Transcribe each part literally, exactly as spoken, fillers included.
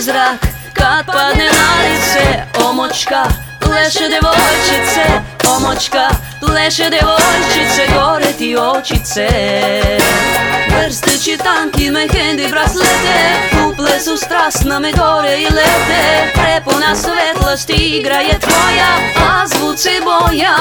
zrak kad padne na lice. Omočka, pleše devojčice, omočka, pleše devojčice, gore ti očice. Prstići tanki, mehendi, braslete, u plesu strasna me gore i lete. Prepuna svetlost igra je tvoja, a zvuci boja.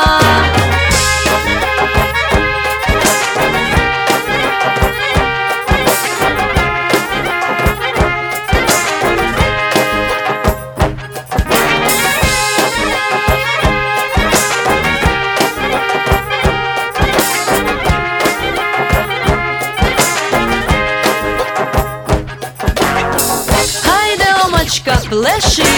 Pleši!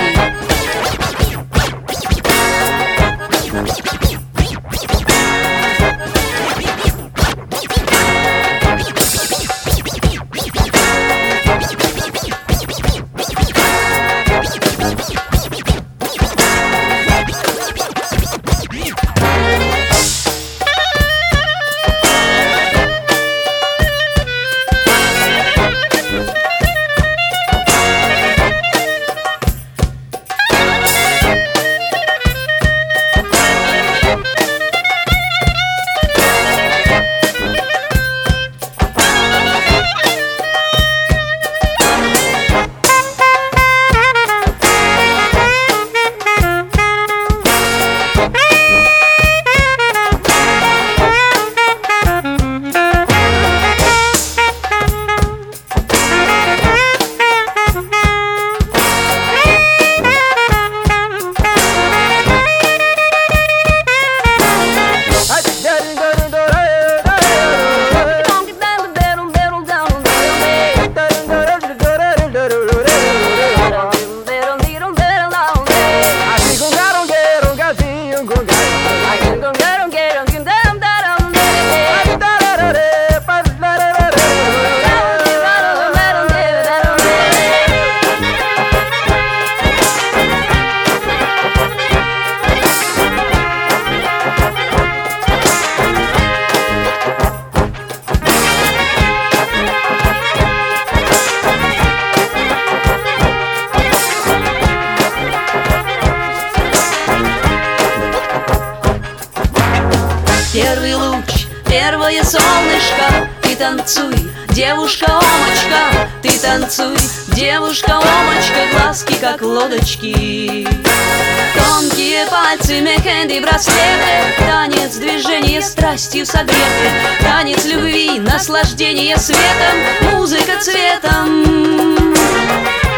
Первый луч, первое солнышко, ты танцуй, девушка-омочка, ты танцуй, девушка-омочка, глазки как лодочки. Тонкие пальцы, мехенди, браслеты, танец, движение страстью согреты, танец любви, наслаждение светом, музыка цветом.